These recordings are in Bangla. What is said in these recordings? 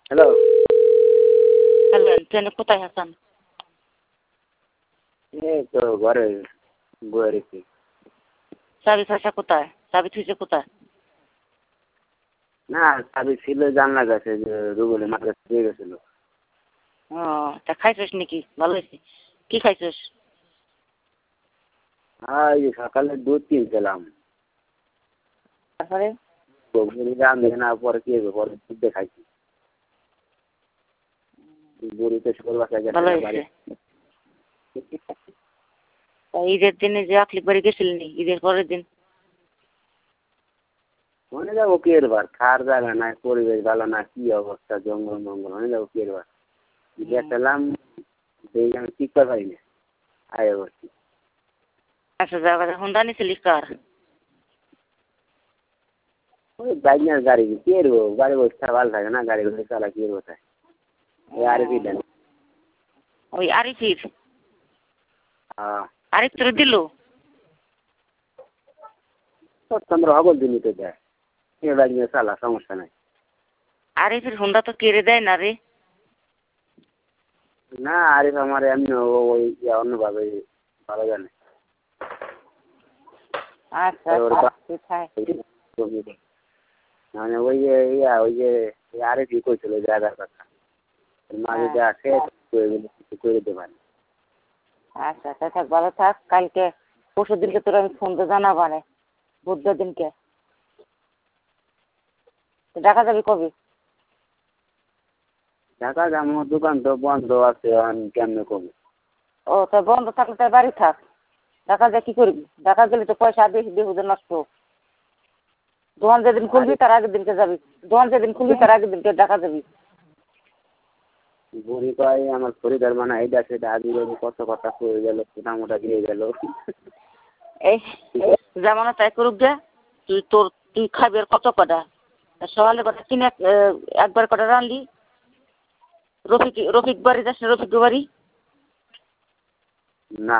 হ্যালো। হ্যালো, ট্রেনে কোথায় আছেন? এই তো ঘরে বয়ে রেখেছি। চাবি ফাঁসা কোথায়? চাবি থুইছে কোথায়? না চাবি ছিল জানলার কাছে, যে রুবেলের মাথার কাছে দিয়ে গেছিল। ও, তা খাইছিস নাকি? ভালো হয়েছে। কি খাইছিস? এই যে সকালে দুধ কিনছিলাম। তারপরে দাম দেখে না, পরে কি হবে, পরে দুধ দিয়ে খাইছি। বুড়িতে শোল বাসা ভালো গেছে বাড়ি। হয়েছে। তা ঈদের দিনে যে আকলিক বাড়ি গেছিলেন, ঈদের পরের দিন? মনে যাবো কি এবার, খার জায়গা নাই, পরিবেশ ভালো না, কি অবস্থা, জঙ্গল মঙ্গল, মনে যাবো কি এবার। গেছিলাম, আমি টিকতে পারি না, আয় বলছি। আচ্ছা, যাবার হুন্ডা নিছিলি কার? ওই বাইক নিয়ে গাড়ি কি এরবো, গাড়ি বসে ভালো থাকে না, গাড়ি বসে চালা কি এরবো তাই। আর কি দেন। ওই আরিফির? হ্যাঁ। আরিফ তোর দিল? 15 হগল দিনই তো দেয়, এ বাইক নিয়ে চালা, সমস্যা নাই। আরিফের হুন্ডা তো কেড়ে দেয় না রে। না আরিফ আমার এমনি ওই অন্যভাবে ভালো জানে। আচ্ছা মানে ওই যে আরিফ ই করছিল জায়গার কথা, মাঝে যে আসে কিছু করে দিতে পারে। আচ্ছা আচ্ছা, থাক, ভালো থাক। কালকে পরশু দিনকে তোর আমি ফোন তো জানাবানে, বুধবার দিনকে। দেখা যাবি কবে? ঢাকা যাবো, দোকান তো বন্ধ আছে, কেমনে কমে। ও, তো বন্ধ থাকলে তাই বাড়ি থাক। ঢাকা যা কি করবি? ঢাকা গেলে তো পয়সা বেশি বেহুদে নষ্ট। দোকান যেদিন খুলবি তার আগের দিনকে যাবি। দোকান যেদিন খুলবি তার আগের দিনকে ঢাকা যাবি। বুড়ি কয় আমার খরিদার মানে এইটা সেটা, আজ কত কথা কয়ে গেল, মোটা দিয়ে গেল। এই জামানো তাই করুক গে। তুই খাবি আর কত কটা? সকালে কটা কিনে একবার কটা রানলি। রফিক বাড়ি যাস না? রফিক বাড়ি? না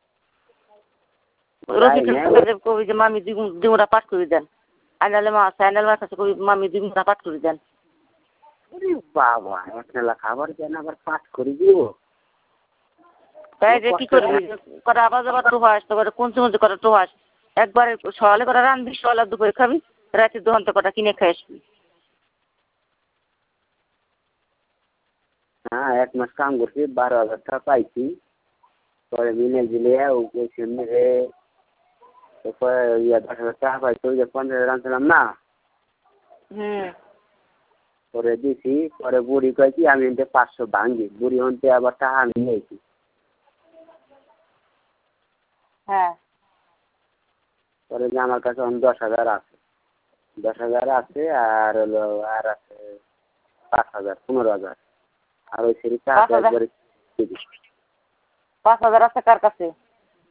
রফিকের কাছে কবি যে মামি দুমুরা পাঠ করে দেন। আইনালে মার কাছে কবি মামি দুমুরা পাঠ করে দেন। বাবা, একলা খাবার কেন আবার পাঠ করে দিব? তাই যে কি করবি? কটা আবার যাবার তো হাস, তো কটা কোন সময় কটা তো হাস। একবারে সকালে কটা রানবি, সকালে দুপুরে খাবি, রাতের দোকান তো কটা কিনে খেয়ে আসবি। হ্যাঁ, 1 মাস কাম করছি, 12,000 টাকা পাইছি। পরে মিলে দিলে ওকে সেমনি 10,000 টাকা পাইছি, ওই যে 15,000 আনছিলাম না, পরে দিছি। পরে বুড়ি কয় কি আমি 500 ভাঙ্গি, বুড়ি হতে আবার টাকা নিয়েছি। হ্যাঁ। পরে যে আমার কাছে 10,000 আছে, 10,000 আছে, আর হলো আর আছে 5,000, 15,000। আর ওই সেরি টাকা একবারে 5,000 আছে কার কাছে?